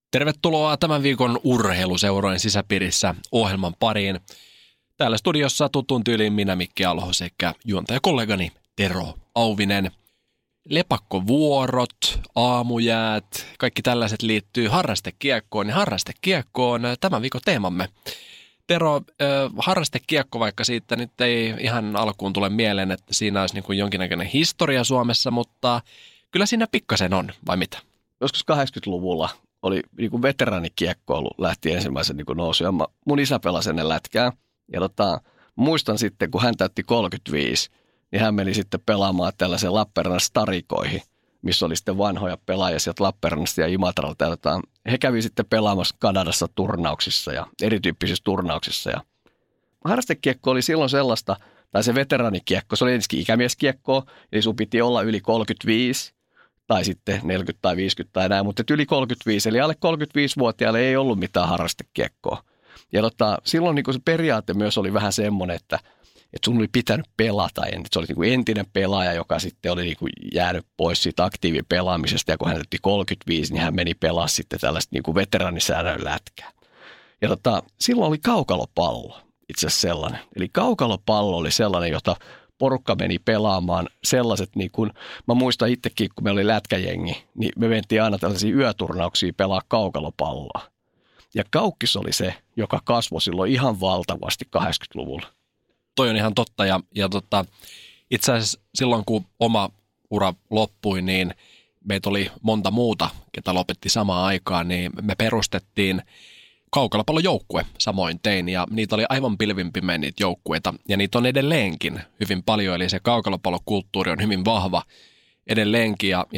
Tervetuloa tämän viikon urheiluseurojen sisäpiirissä ohjelman pariin. Täällä studiossa tuttuun tyyliin minä Mikki Alho sekä juontajakollegani Tero Auvinen. Lepakkovuorot, aamujäät, kaikki tällaiset liittyy harrastekiekkoon ja harrastekiekkoon tämän viikon teemamme. Tero, harrastekiekko, vaikka siitä nyt ei ihan alkuun tule mieleen, että siinä olisi niin kuin jonkinnäköinen historia Suomessa, mutta kyllä siinä pikkasen on, vai mitä? Joskus 80-luvulla oli niin kuin veteraanikiekkoilu lähti ensimmäisen niin kuin nousu. Ja mun isä pelasi ennen lätkää. Ja muistan sitten, kun hän täytti 35, niin hän meni sitten pelaamaan tällaisen Lappeenrannan starikoihin, missä oli sitten vanhoja pelaajia sieltä Lappeenrannasta ja Imatralta. He kävi sitten pelaamassa Kanadassa turnauksissa ja erityyppisissä turnauksissa. Ja harrastekiekko oli silloin sellaista, tai se veteraanikiekko, se oli ensinnäkin ikämieskiekkoa, eli sun piti olla yli 35 tai sitten 40 tai 50 tai näin, mutta yli 35, eli alle 35-vuotiaille ei ollut mitään harrastekiekkoa. Ja silloin niin se periaate myös oli vähän semmoinen, että sun oli pitänyt pelata. Se oli niin kuin entinen pelaaja, joka sitten oli niin kuin jäänyt pois siitä aktiivipelaamisesta. Ja kun hän täytti 35, niin hän meni pelaa sitten tällaista niin kuin veteraanisäännön lätkää. Ja silloin oli kaukalopallo itse asiassa sellainen. Eli kaukalopallo oli sellainen, jota porukka meni pelaamaan sellaiset, niin kuin mä muistan itsekin, kun meillä oli lätkäjengi, niin me mentiin aina tällaisia yöturnauksia pelaa kaukalopalloa. Ja Kaukkis oli se, joka kasvoi silloin ihan valtavasti 80-luvulla. Toi on ihan totta ja itse asiassa silloin, kun oma ura loppui, niin meitä oli monta muuta, ketä lopetti samaan aikaan, niin me perustettiin kaukalopallojoukkue samoin tein ja niitä oli aivan pilvinpimeä niitä joukkueita ja niitä on edelleenkin hyvin paljon, eli se kaukalopallokulttuuri on hyvin vahva edelleenkin ja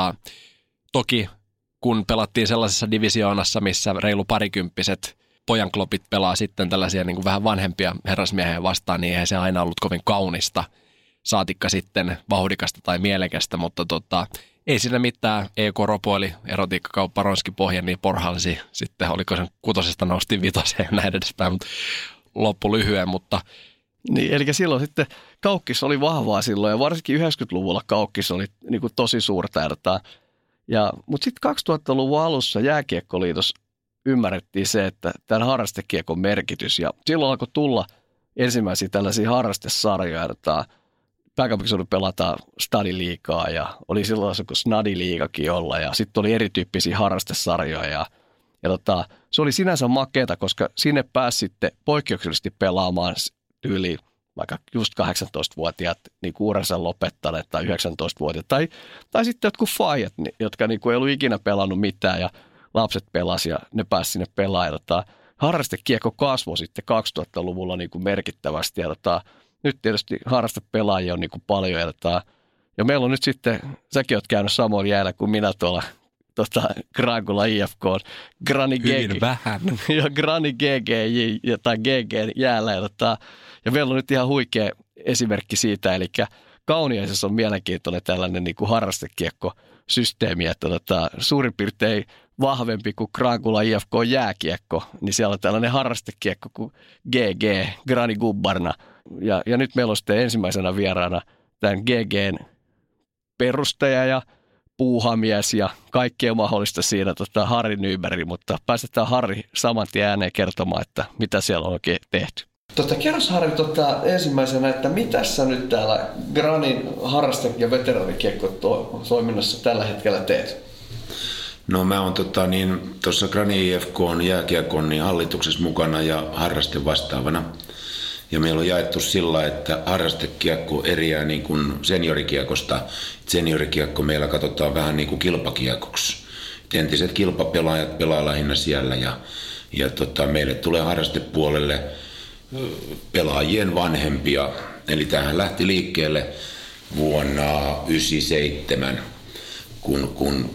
toki kun pelattiin sellaisessa divisioonassa, missä reilu parikymppiset pojanklopit pelaa sitten tällaisia niin kuin vähän vanhempia herrasmiehiä vastaan, niin eihän se aina ollut kovin kaunista, saatikka sitten vauhdikasta tai mielekästä, mutta ei siinä mitään. EK ropoili, erotiikkakauppa ronski pohjan, niin porhalsi sitten, oliko sen 6 nousti 5 ja näin edespäin, mutta loppu lyhyen, mutta niin, eli silloin sitten Kaukkis oli vahvaa silloin ja varsinkin 90-luvulla Kaukkis oli niin kuin tosi suurta. Mutta sitten 2000-luvun alussa Jääkiekkoliitossa ymmärrettiin se, että tämän harrastekiekon merkitys. Ja silloin alkoi tulla ensimmäisiä tällaisia harrastesarjoja. Pääkaupunkiseudulla pelataan stadiliigaa ja oli silloin kun snadiliigakin olla. Ja sitten oli erityyppisiä harrastesarjoja. Se oli sinänsä makeata, koska sinne pääsi sitten poikkeuksellisesti pelaamaan yli vaikka just 18-vuotiaat niin uransa lopettaneet tai 19-vuotiaat. Tai sitten jotkut faijat, jotka niin kuin ei ollut ikinä pelannut mitään ja lapset pelasi ja ne pääsi sinne pelaamaan. Harrastekiekko kasvoi sitten 2000-luvulla niin kuin merkittävästi. Nyt tietysti harrastepelaajia on niin kuin paljon. Ja meillä on nyt sitten, säkin oot käynyt samoin jäällä kuin minä tuolla Grankula IFK, Grani GG. vähän. Ja Grani GG tai GG jäällä. Ja meillä on nyt ihan huikea esimerkki siitä, eli Kauniaisessa on mielenkiintoinen tällainen niin kuin harrastekiekkosysteemi, että suurin piirtein vahvempi kuin Grankula IFK jääkiekko, niin siellä on tällainen harrastekiekko kuin GG, Grani Gubbarna. Ja nyt meillä on sitten ensimmäisenä vieraana tämän GGn perustaja ja puuhamies ja kaikkea mahdollista siinä Harri Nyberg, mutta päästetään Harri saman tien ääneen kertomaan, että mitä siellä on oikein tehty. Kerros Harri ensimmäisenä, että mitä sä nyt täällä Granin harraste- ja veteraanikiekko-toiminnassa tällä hetkellä teet? No mä oon tuossa Grani IFK:n jääkiekon hallituksessa mukana ja harraste vastaavana. Ja meillä on jaettu sillä, että harrastekiekko eriää niin kuin seniorikiekosta. Seniorikiekko meillä katsotaan vähän niin kuin kilpakiekoksi. Entiset kilpapelaajat pelaa lähinnä siellä ja meille tulee harrastepuolelle pelaajien vanhempia. Eli tämähän lähti liikkeelle vuonna 1997, kun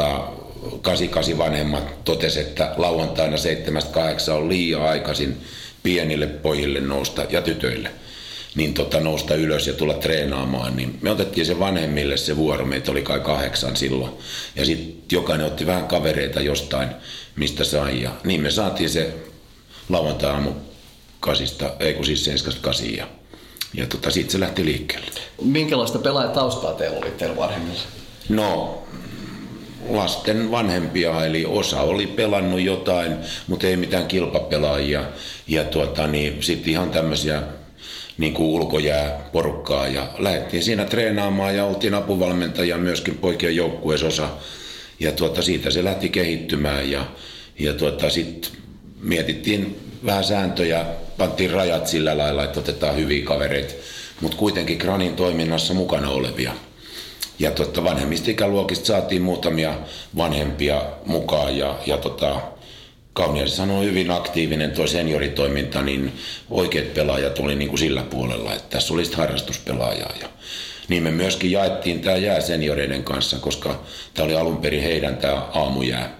88 vanhemmat totesi, että lauantaina 7-8 on liian aikaisin pienille pojille nousta ja tytöille, niin nousta ylös ja tulla treenaamaan, niin me otettiin se vanhemmille se vuoro, meitä oli kai 8 silloin, ja sitten jokainen otti vähän kavereita jostain, mistä sai, ja niin me saatiin se lauantai-aamu 7-8, ja siitä se lähti liikkeelle. Minkälaista pelaajataustaa teillä oli teillä vanhemmilla? No, lasten vanhempia, eli osa oli pelannut jotain, mutta ei mitään kilpapelaajia. Ja sitten ihan tämmöisiä niin kuin ulkojääporukkaa ja lähdettiin siinä treenaamaan ja oltiin apuvalmentajia myöskin poikien joukkueesosa. Ja siitä se lähti kehittymään ja sitten mietittiin vähän sääntöjä, pantiin rajat sillä lailla, että otetaan hyviä kavereita, mutta kuitenkin Granin toiminnassa mukana olevia. Ja vanhemmista ikäluokista saatiin muutamia vanhempia mukaan ja Kauniainen sanoi hyvin aktiivinen tuo senioritoiminta, niin oikeat pelaajat oli niin kuin sillä puolella, että tässä oli harrastuspelaajaa. Ja niin me myöskin jaettiin tämä jää senioreiden kanssa, koska tämä oli alun perin heidän tämä aamujää.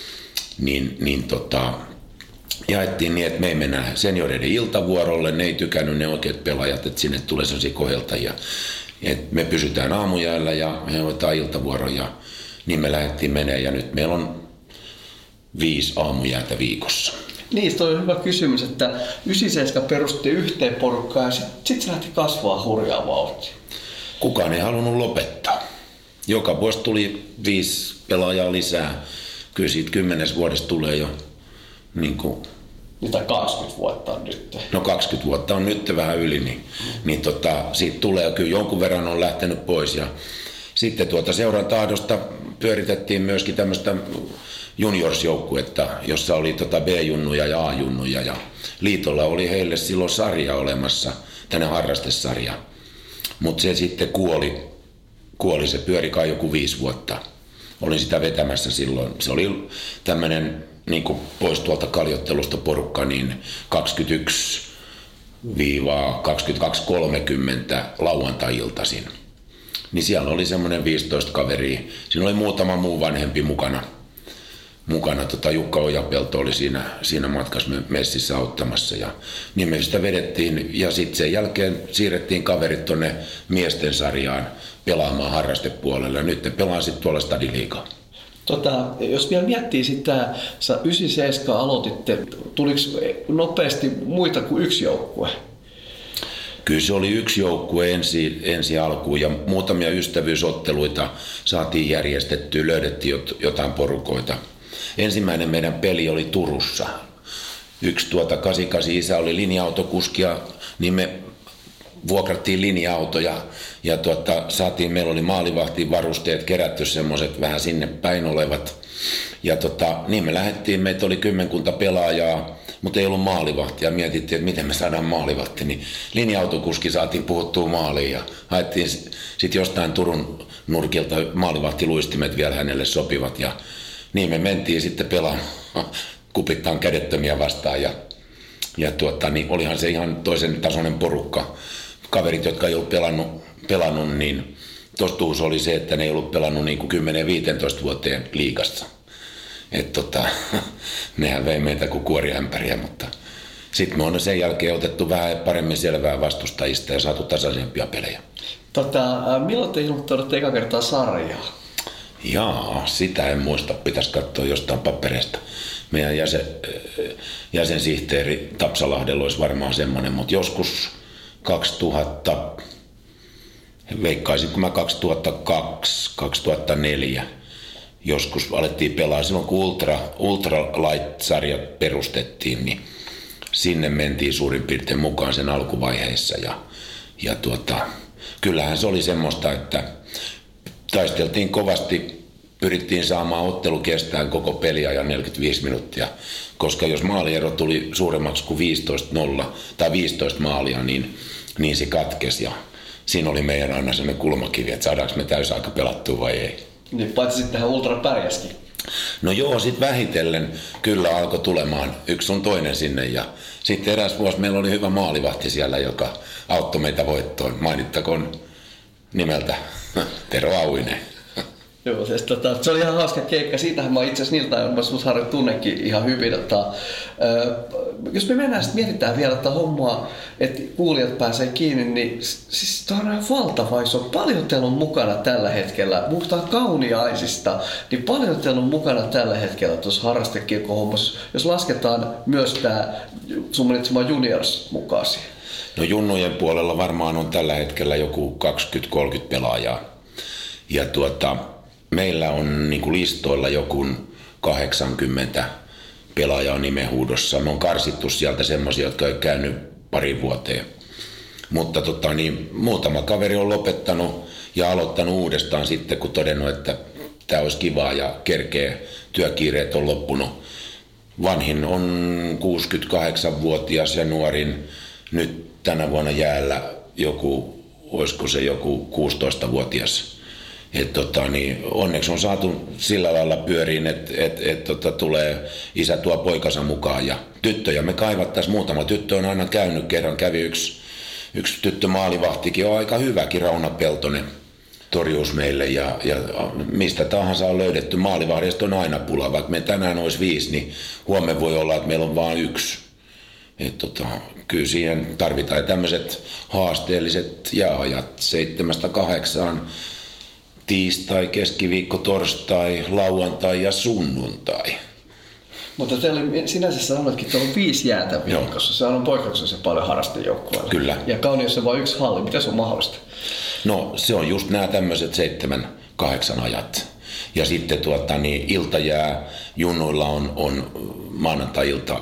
Jaettiin niin, että me ei mennä senioreiden iltavuorolle, ne ei tykännyt ne oikeat pelaajat, että sinne tulee sellaisia koheltajia. Et me pysytään aamujäällä ja me hoidetaan iltavuoroja, niin me lähdettiin menemään ja nyt meillä on 5 aamujäätä viikossa. Niin, toi on hyvä kysymys, että 97 perusti yhteen porukkaan ja sitten se lähti kasvaa hurjaa vauhtia. Kukaan ei halunnut lopettaa. Joka vuosi tuli 5 pelaajaa lisää. Kyllä siitä 10 vuodesta tulee jo niin kuin... Tai 20 vuotta on nyt. No 20 vuotta on nyt vähän yli, niin siitä tulee kyllä jonkun verran on lähtenyt pois. Ja sitten seuran tahdosta pyöritettiin myöskin tämmöistä juniorsjoukkuetta, jossa oli B-junnuja ja A-junnuja. Ja liitolla oli heille silloin sarja olemassa, tänne harrastesarja. Mutta se sitten kuoli, se pyöri kai joku 5 vuotta. Olin sitä vetämässä silloin. Se oli tämmöinen niin kuin pois tuolta kaljottelusta porukka, niin 21-22.30 lauantai-iltaisin. Niin siellä oli semmoinen 15 kaveria. Siinä oli muutama muu vanhempi mukana. Jukka Ojapelto oli siinä matkassa messissä auttamassa. Ja niin me sitä vedettiin ja sitten sen jälkeen siirrettiin kaverit tonne miesten sarjaan pelaamaan harrastepuolelle. Ja nyt ne pelaa sitten tuolla Stadiliigaa. Jos vielä miettii sitä, sä 97 aloititte, tuliko nopeasti muita kuin yksi joukkue? Kyllä se oli yksi joukkue ensi alkuun ja muutamia ystävyysotteluita saatiin järjestettyä, löydettiin jotain porukoita. Ensimmäinen meidän peli oli Turussa. Yksi 88 isä oli linja-autokuskia, niin me vuokrattiin linja-autoja ja meillä oli maalivahtiin varusteet kerätty semmoiset vähän sinne päin olevat. Ja niin me lähdettiin, meitä oli 10 pelaajaa, mutta ei ollut maalivahtia. Mietittiin, että miten me saadaan maalivahti, niin linja-autokuski saatiin puhuttua maaliin ja haettiin sitten jostain Turun nurkilta maalivahtiluistimet vielä hänelle sopivat. Ja niin me mentiin sitten pelaamaan kupittaan kädettömiä vastaan ja niin olihan se ihan toisen tasoinen porukka. Kaverit, jotka ei ollut pelannut niin totuus oli se, että ne ei ollut pelannut niin kuin 10-15 vuoteen liigassa. Nehän vei meitä kuin kuoriämpäriä, mutta sitten me on sen jälkeen otettu vähän paremmin selvää vastustajista ja saatu tasaisempia pelejä. Milloin te ilmoittaudutte eka kertaa sarjaa? Jaa, sitä en muista. Pitäisi katsoa jostain papereista. Meidän jäsensihteeri Tapsalahdella olisi varmaan semmoinen, mutta joskus 2000, veikkaisin kun mä 2002-2004 joskus alettiin pelaa. Silloin kun Ultra Light-sarjat perustettiin, niin sinne mentiin suurin piirtein mukaan sen alkuvaiheessa. Ja kyllähän se oli semmoista, että taisteltiin kovasti, pyrittiin saamaan ottelu kestään koko peliajan 45 minuuttia, koska jos maaliero tuli suuremmaksi kuin 15-0 tai 15 maalia, niin se katkesi ja siinä oli meidän aina sellainen kulmakivi, että saadaanko me täysaika pelattua vai ei. Niin paitsi sitten tähän Ultra pärjäskin. No joo, sitten vähitellen kyllä alkoi tulemaan yksi sun toinen sinne ja sitten eräs vuosi meillä oli hyvä maalivahti siellä, joka auttoi meitä voittoon. Mainittakoon nimeltä Tero Auinen. Joo, se oli ihan hauska keikka. Siitähän mä itse asiassa niiltä ajoilta sut Harri tunnekin ihan hyvin. Jos me mennään sitten mietitään vielä tätä hommaa, että kuulijat pääsee kiinni, niin siis tämä on ihan valtava iso. Paljon teillä on mukana tällä hetkellä, puhutaan Kauniaisista, niin paljon teillä on mukana tällä hetkellä tuossa harrastekirkkohommassa, jos lasketaan myös tämä sun mainitsema juniors mukaan siihen. No junnujen puolella varmaan on tällä hetkellä joku 20-30 pelaajaa. Ja Meillä on niin kuin listoilla joku 80 pelaajaa nimenhuudossa. Me on karsittu sieltä semmoisia, jotka ei käynyt pari vuoteen. Mutta muutama kaveri on lopettanut ja aloittanut uudestaan sitten, kun todennut, että tämä olisi kivaa ja kerkeä, työkiireet on loppunut. Vanhin on 68-vuotias ja nuorin nyt tänä vuonna jäällä olisiko se joku 16-vuotias. Onneksi on saatu sillä lailla pyöriin, että tulee isä tuo poikansa mukaan ja tyttöjä me kaivattaisiin. Muutama tyttö on aina käynyt, kerran kävi yksi tyttö maalivahtikin, on aika hyväkin, Rauna Peltonen torjuus meille ja mistä tahansa on löydetty. Maalivahdista on aina pula, vaikka me tänään olisi 5, niin huomenna voi olla, että meillä on vain 1. Kyllä siihen tarvitaan tämmöiset haasteelliset jääajat 7-8, tiistai, keskiviikko, torstai, lauantai ja sunnuntai. Mutta teillä sinänsä sanoitkin, että on 5 jäätä viikossa. Se on poikkeuksellisen paljon harrastejoukkueilla. Kyllä. Ja Kauniaissa on vain 1 halli. Miten se on mahdollista? No se on just nämä tämmöiset 7-8 ajat. Ja sitten iltajää junnuilla on maanantai-ilta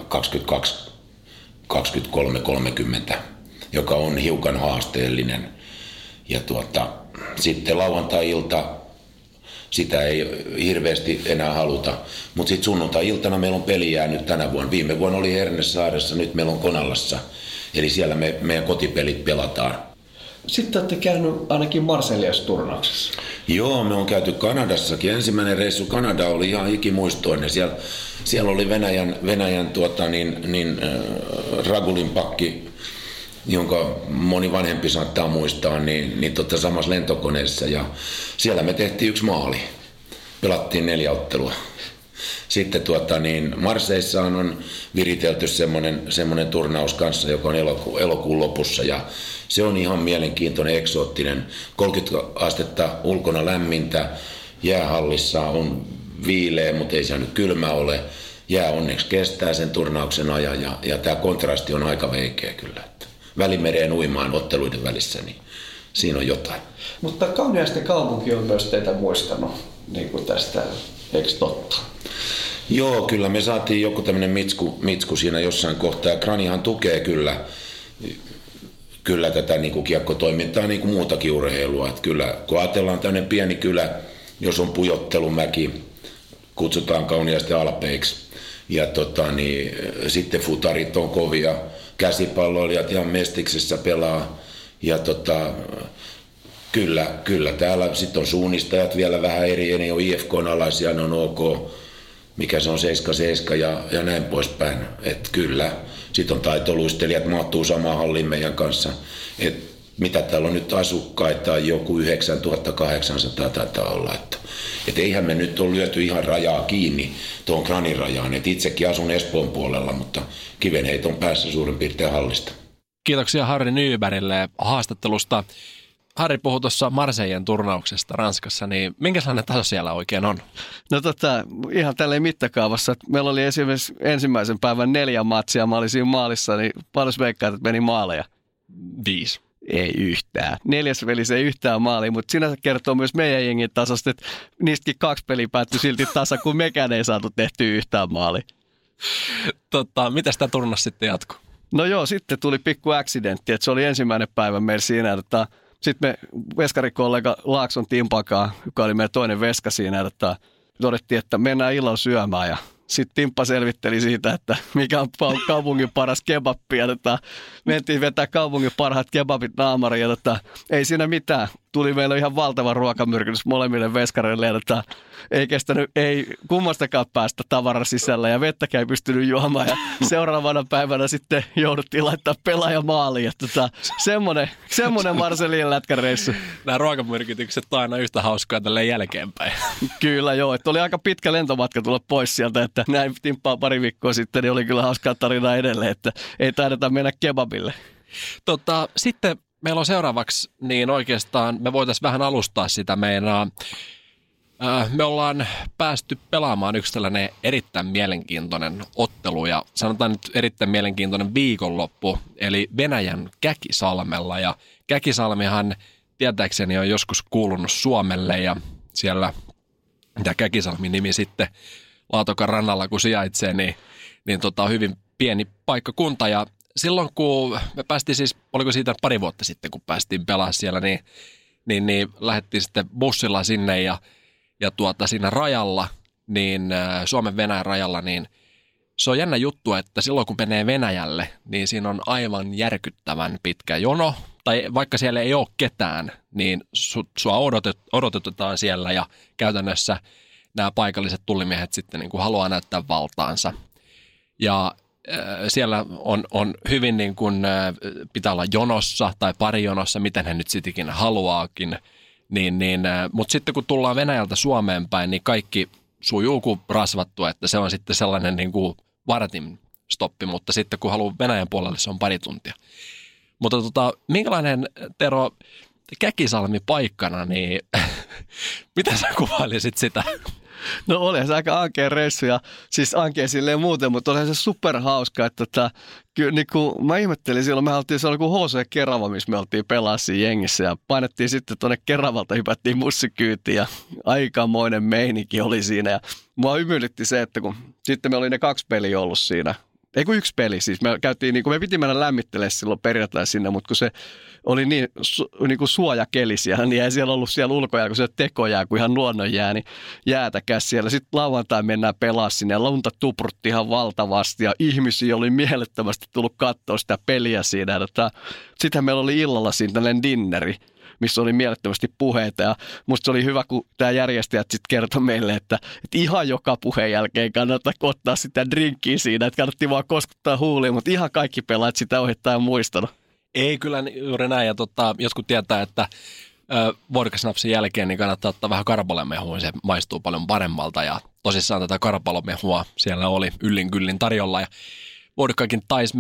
23:30, joka on hiukan haasteellinen. Ja sitten lauantai-ilta, sitä ei hirveästi enää haluta. Mutta sitten sunnuntai-iltana meillä on peliä nyt tänä vuonna. Viime vuonna oli Hernesaaressa, nyt meillä on Konalassa. Eli siellä meidän kotipelit pelataan. Sitten olette käynyt ainakin Marseilles-turnauksessa. Joo, me on käyty Kanadassakin. Ensimmäinen reissu Kanada oli ihan ikimuistoinen. Siellä oli Venäjän Ragulin pakki, jonka moni vanhempi saattaa muistaa, samassa lentokoneessa. Ja siellä me tehtiin 1 maali. Pelattiin 4 ottelua. Sitten Marseissa on viritelty semmoinen turnaus kanssa, joka on elokuun lopussa. Ja se on ihan mielenkiintoinen, eksoottinen. 30 astetta ulkona lämmintä. Jäähallissa on viileä, mutta ei se nyt kylmä ole. Jää onneksi kestää sen turnauksen ajan ja tämä kontrasti on aika veikeä kyllä. Välimereen uimaan otteluiden välissä, niin siinä on jotain. Mutta Kauniaisten kaupunki on myös teitä muistanut niin kuin tästä, eikö totta? Joo, kyllä me saatiin joku tämmöinen mitsku siinä jossain kohtaa. Kranihan tukee kyllä tätä niin kuin kiekkotoimintaa niin kuin muutakin urheilua. Että kyllä, kun ajatellaan tämmöinen pieni kylä, jos on Pujottelumäki, kutsutaan Kauniaisten Alpeiksi. Ja sitten futarit on kovia, käsipalloilijat ihan Mestiksessä pelaa. Ja kyllä täällä sitten on suunnistajat vielä vähän eri, ne on IFK:n alaisia, ne on OK, mikä se on 77 ja näin poispäin. Että kyllä, sitten on taitoluistelijat, mahtuu samaan halliin meidän kanssa. Et mitä täällä on nyt asukkaita, joku 9800 taitaa olla. Että eihän me nyt ole lyöty ihan rajaa kiinni tuon Kranin rajaan. Et itsekin asun Espoon puolella, mutta kivenheiton päässä suurin piirtein hallista. Kiitoksia Harri Nybergille haastattelusta. Harri puhui tuossa Marseillen turnauksesta Ranskassa, niin minkä sellainen taso siellä oikein on? No ihan tälleen mittakaavassa. Meillä oli esimerkiksi ensimmäisen päivän 4 matsia, mä olin siinä maalissa, niin paljon veikkaat, että meni maaleja? 5. Ei yhtään. 4. pelissä ei yhtään maalia, mutta sinänsä kertoo myös meidän jengin tasosta, että niistäkin 2 peliä päättyi silti tasa, kun mekään ei saatu tehtyä yhtään maalia. Miten tämä turnaus sitten jatkuu? No joo, sitten tuli pikku accidentti, että se oli ensimmäinen päivä meillä siinä, että sitten me veskarikollega Laakson Timpakaan, joka oli meidän toinen veska siinä, että todettiin, että mennään illalla syömään ja sitten Timppa selvitteli siitä, että mikä on kaupungin paras kebappi ja mentiin vetää kaupungin parhaat kebabit naamariin ja ei siinä mitään. Tuli meillä ihan valtava ruokamyrkytys molemmille veskareille ja ei kestänyt kummastakaan päästä tavaran sisällä ja vettäkään ei pystynyt juomaan ja seuraavana päivänä sitten jouduttiin laittaa pelaaja maaliin. Semmoinen Marseillien lätkäreissu. Nämä ruokamyrkytykset on aina yhtä hauskaa tälleen jälkeenpäin. Kyllä joo, että oli aika pitkä lentomatka tulla pois sieltä, että näin Timppaa pari viikkoa sitten, niin oli kyllä hauskaa tarinaa edelleen, että ei taideta mennä kebabille. Sitten meillä on seuraavaksi, niin oikeastaan me voitaisiin vähän alustaa sitä meidän. Me ollaan päästy pelaamaan yksi tällainen erittäin mielenkiintoinen ottelu ja sanotaan nyt erittäin mielenkiintoinen viikonloppu, eli Venäjän Käkisalmella. Ja Käkisalmihan tietääkseni on joskus kuulunut Suomelle ja siellä mitä Käkisalmin nimi sitten Laatokan rannalla kun sijaitsee, niin on hyvin pieni paikkakunta. Ja silloin kun me päästiin siis, oliko siitä pari vuotta sitten, kun päästiin pelaamaan siellä, niin lähdettiin sitten bussilla sinne ja siinä rajalla, niin Suomen-Venäjän rajalla, niin se on jännä juttu, että silloin kun menee Venäjälle, niin siinä on aivan järkyttävän pitkä jono, tai vaikka siellä ei ole ketään, niin sua odotetaan siellä ja käytännössä nämä paikalliset tullimiehet sitten niin kuin haluaa näyttää valtaansa. Ja siellä on hyvin niin kuin, pitää olla jonossa tai parijonossa, miten he nyt sitten ikinä haluaakin, mutta sitten kun tullaan Venäjältä Suomeen päin, niin kaikki sujuu kuin rasvattu, että se on sitten sellainen niin kuin vartin stoppi, mutta sitten kun haluaa Venäjän puolelle, se on pari tuntia. Mutta minkälainen, Tero, Käkisalmi paikkana, niin mitä sä kuvailisit sitä? No oli se aika ankea reissu ja siis ankea silleen muuten, mutta oli se superhauska, että kyllä niin kuin mä ihmettelin silloin, me oltiin, se oli kuin HC Kerava, missä me oltiin pelaa siinä jengissä ja painettiin sitten tuonne Keravalta, hypättiin bussikyytiin ja aikamoinen meininki oli siinä ja mua hymyilytti se, että kun sitten me oli ne 2 peliä ollut siinä. Ei kun 1 peli, siis me käytiin, niin kuin me piti mennä lämmittelemään silloin perjantai sinne, mutta kun se oli niin kuin suojakeli siellä, niin ei siellä ollut siellä ulkojää, kun se tekojää, kuin ihan luonnonjää, niin jäätäkäs siellä. Sitten lauantai mennään pelaa sinne ja lunta tuprutti ihan valtavasti ja ihmisiä oli mielettömästi tullut katsoa sitä peliä siinä. Sittenhän meillä oli illalla siinä tällainen dinneri, missä oli mielettömästi puheita ja musta se oli hyvä, kun tämä järjestäjät sitten kertoi meille, että ihan joka puheen jälkeen kannattaa ottaa sitä drinkkiä siinä, että kannattiin vaan koskuttaa huuliin, mutta ihan kaikki pelaat sitä ohittaa ja muistanut. Ei kyllä juuri näin ja jotkut tietää, että vodkasnapsin jälkeen niin kannattaa ottaa vähän karpalemehua, se maistuu paljon paremmalta ja tosissaan tätä karpalemehua siellä oli yllin kyllin tarjolla ja vodkakin taisi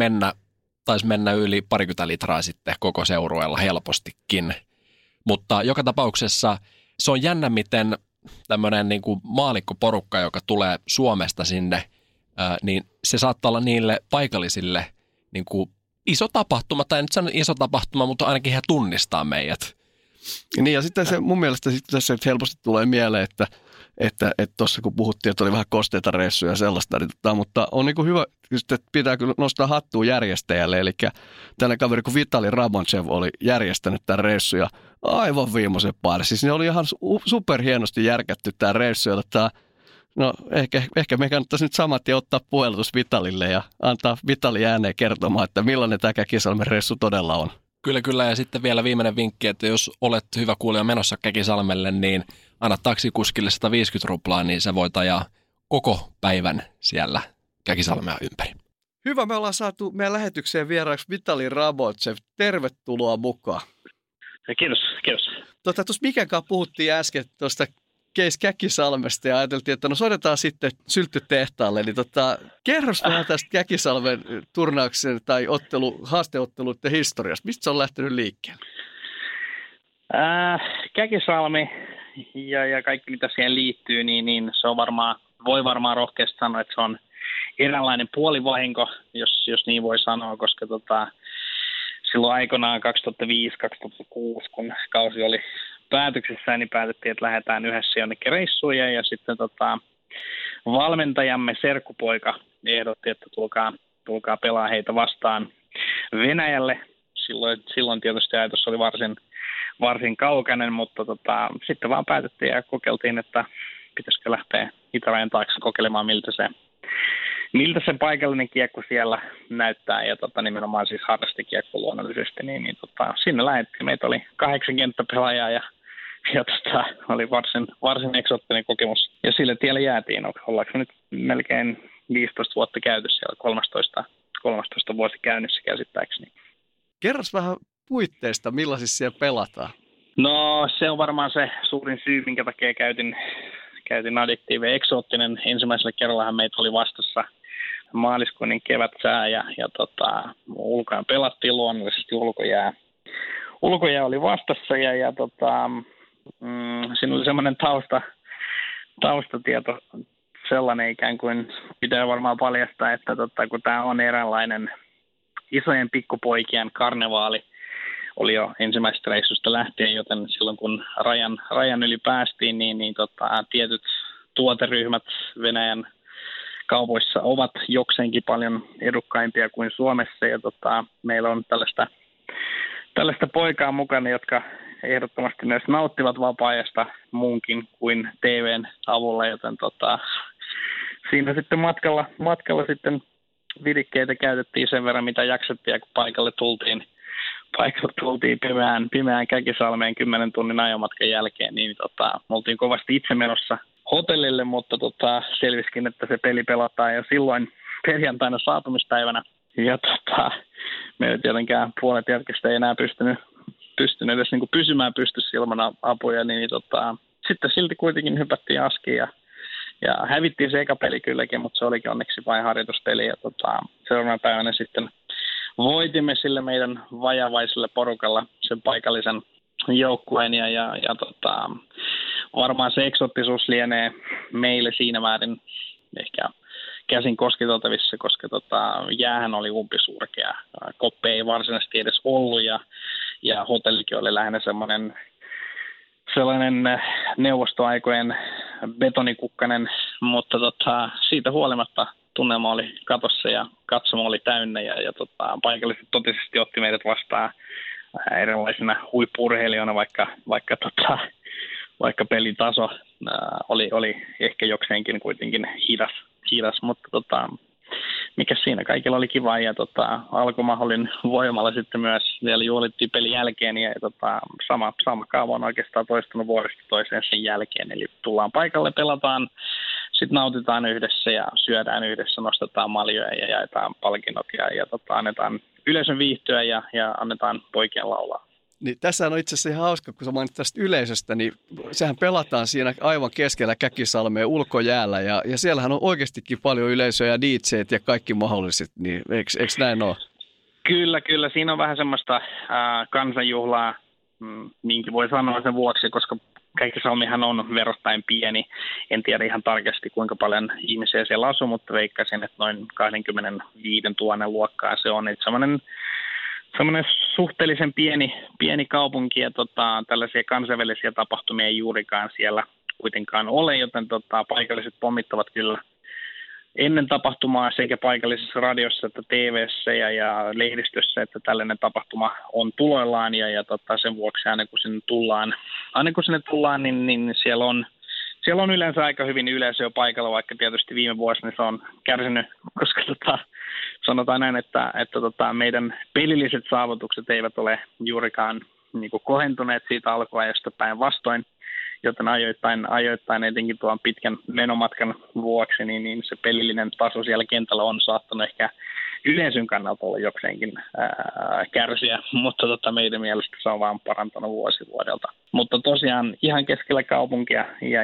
mennä yli 20 litraa sitten koko seurueella helpostikin. Mutta joka tapauksessa se on jännä, miten tämmöinen niin kuin maallikkoporukka, joka tulee Suomesta sinne, niin se saattaa olla niille paikallisille niin kuin iso tapahtuma, tai en nyt sano iso tapahtuma, mutta ainakin he tunnistaa meidät. Niin ja sitten se mun mielestä sitten tässä helposti tulee mieleen, että tuossa kun puhuttiin, että oli vähän kosteita reissuja ja sellaista, niin, mutta on niin kuin hyvä, että pitää kyllä nostaa hattua järjestäjälle, eli tällainen kaveri kuin Vitali Rabonchev oli järjestänyt tämän reissun ja aivan viimeisen päälle. Siis ne oli ihan superhienosti järkätty tämä reissu, ja no ehkä me kannattaisi nyt samat ja ottaa puhelutus Vitalille ja antaa Vitali ääneen kertomaan, että millainen tämä Käkisalmen reissu todella on. Kyllä, ja sitten vielä viimeinen vinkki, että jos olet hyvä kuulija menossa Käkisalmelle, niin anna taksikuskille 150 ruplaa, niin sä voit ajaa koko päivän siellä Käkisalmea ympäri. Hyvä, me ollaan saatu meidän lähetykseen vieraaksi Vitali Rabotsev. Tervetuloa mukaan. Kiitos. Tuossa Mikenkaan puhuttiin äsken tuosta Käkisalmesta ja ajateltiin, että no soitetaan sitten sylttytehtaalle. Niin kerros vähän tästä Käkisalmen turnauksen tai haasteotteluiden historiasta. Mistä se on lähtenyt liikkeelle? Käkisalmi ja kaikki mitä siihen liittyy, niin se on voi varmaan rohkeasti sanoa, että se on eräänlainen puolivahinko, jos niin voi sanoa, koska silloin aikanaan 2005-2006, kun kausi oli päätöksessä, niin päätettiin, että lähdetään yhdessä jonnekin reissuun ja sitten valmentajamme serkkupoika ehdotti, että tulkaa pelaa heitä vastaan Venäjälle. Silloin tietysti ajatus oli varsin kaukainen, mutta sitten vaan päätettiin ja kokeiltiin, että pitäisikö lähteä itärajan taakse kokeilemaan, miltä se paikallinen kiekko siellä näyttää, ja nimenomaan siis harrastekiekko luonnollisesti, niin sinne lähdettiin. Meitä oli 8 kenttäpelaajaa, ja oli varsin eksoottinen kokemus, ja sille tielle jäätiin. Ollaanko nyt melkein 15 vuotta käyty siellä, 13 vuosi käynnissä käsittääkseni. Kerros vähän puitteista, millaisissa siellä pelataan? No se on varmaan se suurin syy, minkä takia käytin adjektiiveja eksoottinen. Ensimmäisellä kerrallahan meitä oli vastassa maaliskuun kevätsää ja ulkojään pelattiin luonnollisesti ulkojää oli vastassa ja siinä oli semmoinen taustatieto sellainen ikään kuin pitää varmaan paljastaa, että kun tämä on eräänlainen isojen pikkupoikien karnevaali, oli jo ensimmäisestä reissusta lähtien, joten silloin kun rajan yli päästiin, niin tietyt tuoteryhmät Venäjän kaupoissa ovat jokseenkin paljon edukkaimpia kuin Suomessa, ja meillä on tällaista poikaa mukana, jotka ehdottomasti myös nauttivat vapaa-ajasta muunkin kuin TVn avulla, joten siinä sitten matkalla sitten virikkeitä käytettiin sen verran, mitä jaksettiin, ja kun paikalle tultiin pimeään Käkisalmeen 10 tunnin ajomatkan jälkeen, niin me oltiin kovasti itse menossa hotellille, mutta selviskin, että se peli pelataan jo silloin perjantaina saatumispäivänä, ja me ei tietenkään puolet jälkeistä ei enää pystynyt edes niin kuin pysymään pystyssä ilman apuja, niin sitten silti kuitenkin hypättiin askiin ja hävittiin se eka peli kylläkin, mutta se olikin onneksi vain harjoituspeli, ja seuraavana päivänä sitten voitimme sille meidän vajavaiselle porukalla sen paikallisen joukkueen, ja varmaan se eksottisuus lienee meille siinä määrin ehkä käsin kosketeltavissa, koska jäähän oli umpisurkea. Koppeja ei varsinaisesti edes ollut, ja hotellikin oli lähinnä sellainen neuvostoaikojen betonikukkanen, mutta siitä huolimatta tunnelma oli katossa ja katsomo oli täynnä, ja paikalliset totisesti otti meidät vastaan erilaisina huippu-urheilijoina, vaikka pelitaso oli ehkä jokseenkin kuitenkin hidas, mutta mikä siinä, kaikilla oli kiva, ja alkumahdollin voimalla sitten myös vielä juhlittiin pelin jälkeen, ja sama kaava on oikeastaan toistunut vuodesta toiseen sen jälkeen, eli tullaan paikalle, pelataan, sitten nautitaan yhdessä ja syödään yhdessä, nostetaan maljoja ja jaetaan palkinnot ja annetaan yleisön viihtyä ja annetaan poikien laulaa. Niin tässähän on itse asiassa ihan hauska, kun sä mainit tästä yleisöstä, niin sehän pelataan siinä aivan keskellä Käkisalmea ulkojäällä, ja siellähän on oikeastikin paljon yleisöä ja DJt ja kaikki mahdolliset, niin eikö näin ole? Kyllä. Siinä on vähän semmoista kansanjuhlaa, niinkin voi sanoa sen vuoksi, koska Käkisalmihan on verrattain pieni. En tiedä ihan tarkasti, kuinka paljon ihmisiä siellä asuu, mutta veikkaisin, että noin 25 000 luokkaa se on. Semmoinen suhteellisen pieni kaupunki, ja tällaisia kansainvälisiä tapahtumia ei juurikaan siellä kuitenkaan ole, joten paikalliset pommittavat kyllä ennen tapahtumaa sekä paikallisessa radiossa että TV:ssä ja lehdistössä, että tällainen tapahtuma on tuloillaan, ja sen vuoksi aina kun sinne tullaan, niin siellä on yleensä aika hyvin yleisöä paikalla, vaikka tietysti viime vuosina se on kärsinyt, koska sanotaan näin, että meidän pelilliset saavutukset eivät ole juurikaan niin kuin kohentuneet siitä alkuajasta päinvastoin, joten ajoittain etenkin tuon pitkän menomatkan vuoksi, niin se pelillinen taso siellä kentällä on saattanut ehkä yleisön kannalta olla jokseenkin kärsiä, mutta meidän mielestä se on vaan parantanut vuosi vuodelta. Mutta tosiaan ihan keskellä kaupunkia ja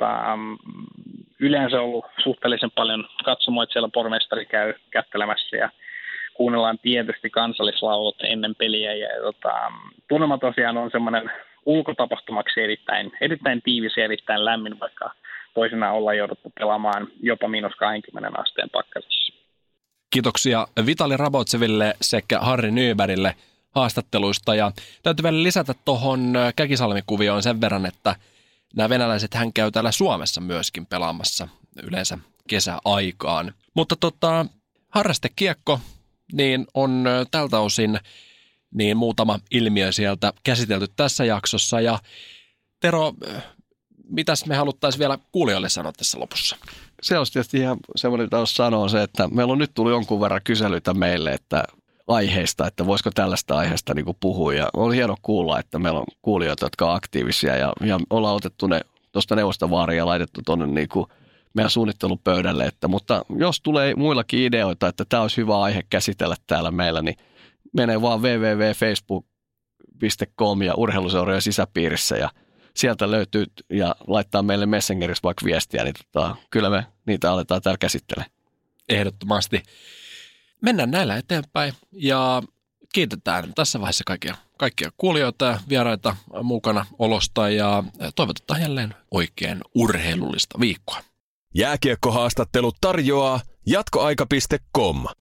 yleensä ollut suhteellisen paljon katsomoita, siellä pormestari käy kättelemässä ja kuunnellaan tietysti kansallislaulut ennen peliä, ja tunnelma tosiaan on semmoinen ulkotapahtumaksi erittäin tiivis ja erittäin lämmin, vaikka toisinaan ollaan jouduttu pelaamaan jopa -20 asteen pakkasissa. Kiitoksia Vitali Rabotseville sekä Harri Nybergille haastatteluista, ja täytyy vielä lisätä tuohon Käkisalmi-kuvioon sen verran, että nämä venäläiset hän käy täällä Suomessa myöskin pelaamassa yleensä kesäaikaan. Mutta harrastekiekko niin on tältä osin niin muutama ilmiö sieltä käsitelty tässä jaksossa. Ja Tero, mitäs me haluttaisiin vielä kuulijoille sanoa tässä lopussa? Se olisi tietysti ihan semmoinen, mitä olisi sanoa se, että meillä on nyt tullut jonkun verran kyselyitä meille, että aiheista, että voisiko tällaista aiheesta niin kuin puhua. Ja oli hieno kuulla, että meillä on kuulijoita, jotka on aktiivisia, ja ollaan otettu ne tuosta Neuvostovaariin ja laitettu tuonne niin kuin meidän suunnittelupöydälle. Mutta jos tulee muillakin ideoita, että tämä olisi hyvä aihe käsitellä täällä meillä, niin menee vaan www.facebook.com ja urheiluseurojen sisäpiirissä, ja sieltä löytyy ja laittaa meille Messengerissä vaikka viestiä, niin kyllä me niitä aletaan täällä käsittelemään. Ehdottomasti. Mennään näillä eteenpäin ja kiitetään tässä vaiheessa kaikkia kuulijoita ja vieraita mukana olosta, ja toivotetaan jälleen oikein urheilullista viikkoa. Jääkiekkohaastattelut tarjoaa jatkoaika.com.